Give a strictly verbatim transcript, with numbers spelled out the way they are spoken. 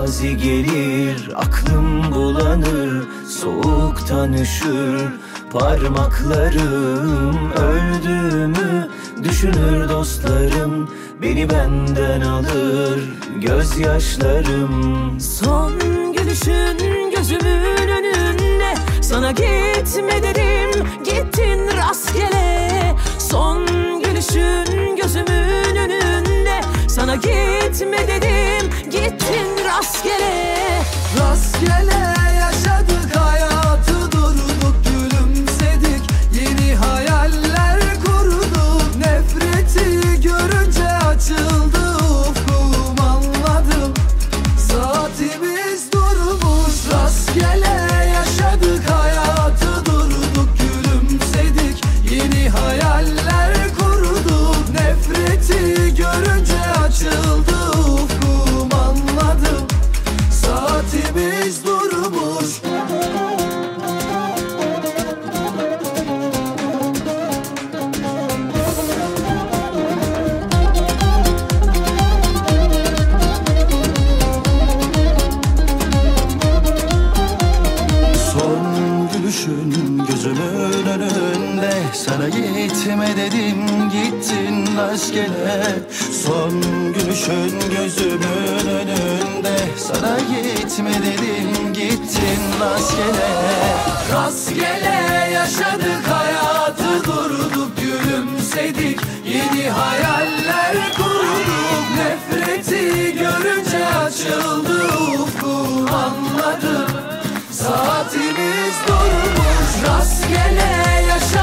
mazi gelir, aklım bulanır, soğuktan üşür parmaklarım. Öldüğümü düşünür dostlarım, beni benden alır gözyaşlarım. Son gülüşün gözümün önünde, sana gitme dedim, gittin rastgele. Son gülüşün gözümün önünde, sana gitme dedim, gittin rastgele. Rastgele yaşadık hayatı, durduk gülümsedik, yeni hayaller kurduk. Nefreti görünce açıldı ufkum, anladım saatimiz durmuş. Rastgele yaşadık hayatı, durduk gülümsedik, yeni hayaller kurduk. Nefreti görünce açıldı ufkum, anladım saatimiz durmuş. Son gülüşün gözümün önünde, sana gitme dedim, gittin rastgele. Son gülüşün gözümün önünde, sana gitme dedim, gittin rastgele. Rastgele yaşadık hayatı, durduk gülümsedik, yeni hayaller kurduk. Nefreti görünce açıldı ufkum, anladım saatimiz durmuş. Rastgele yaşadık